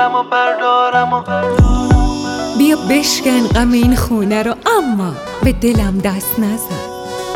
بردارم و بیا بشکن غم این خونه رو، اما به دلم دست نزن.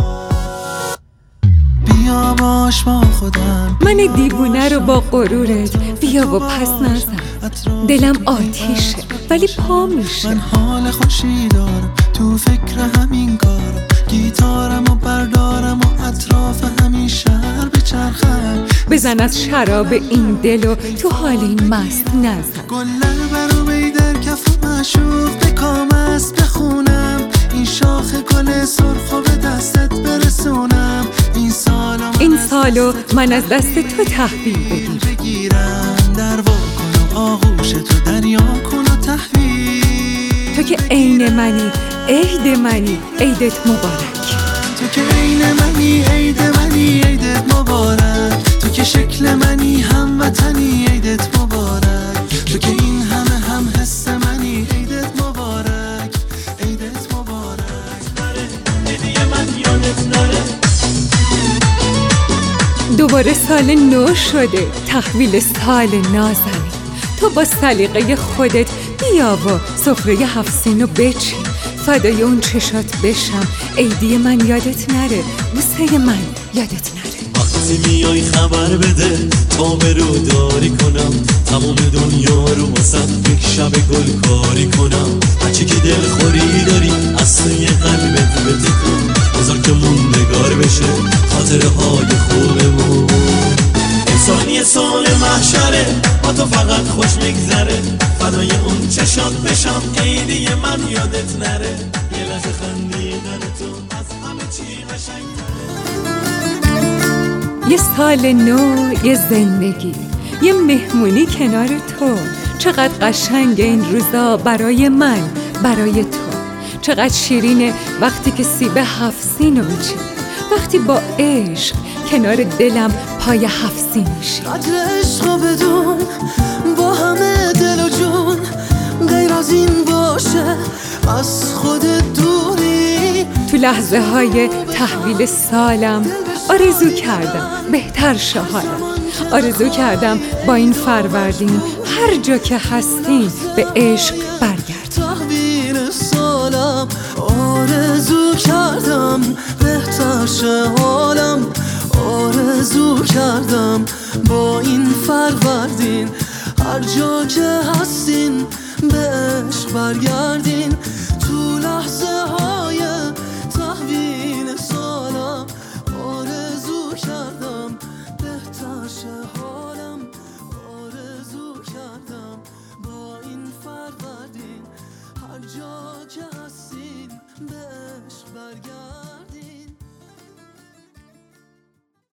بیا باش با خودم، من دیوونه رو با غرورت بیا و پس نزن. دلم آتیشه ولی پا میشه. من حال خوشی دارم تو فکر همین کارم، گیتارم و بردارم و اطراف همین شهر بچرخم. بزن از شراب این دل و تو حال این مست نزن. گلر برو بیدر کف معشوق بکام است بخونم، این شاخ گل سرخ و به دستت برسونم. این سالو من از دست تو تحویل بگیرم، در وا کن و آغوش تو دریا کن و تحویل. تو که عین منی عید منی عیدت مبارک. تو که عین منی عید منی عیدت مبارک. تو که شکل منی هموطنی عیدت مبارک. تو که این همه هم حس منی عیدت مبارک عیدت مبارک. عیدی من یادت نره. دوباره سال نو شده، تحویل سال نازنین. تو با سلیقه خودت بیا و سفره 7 سینو بچین. فدای اون چشات بشم، عیدی من یادت نره، بوسه من یادت نره. وقتی میای خبر بده تا برو داری کنم، تمام دنیا رو واسم یک شب گل کاری کنم. هرچی که دل خوری داری از توی قلبت بتکن، بذار که موندگار بشه خاطره های خوبمون. انسانی سال محشره با تو فقط خوش میگذره، فدای اون چشات بشم عیدی من یادت نره. یه لحظه خندیدن تو از همه چی قشنگ‌تره. یه سال نو، یه زندگی، یه مهمونی کنار تو. چقدر قشنگ این روزا برای من، برای تو. چقدر شیرینه وقتی که سیب 7 سینو میچینی، وقتی با عشق کنار دلم پای 7 سین میشی. قدر عشقو بدون با همه دل و جون، غیر از این باشه از خودت دوری. تو لحظه های تحویل سالم آرزو کردم بهتر شه حالم. آرزو کردم با این فروردین هر جا که هستین به عشق برگرد. تحویل سالم آرزو کردم بهتر شه حالم. آرزو کردم با این فروردین هر جا که هستین به عشق برگردین. تو لحظه های تحویل سالم آرزو کردم بهتر شه حالم. آرزو کردم با این فروردین هر جا که هستین به عشق برگردین.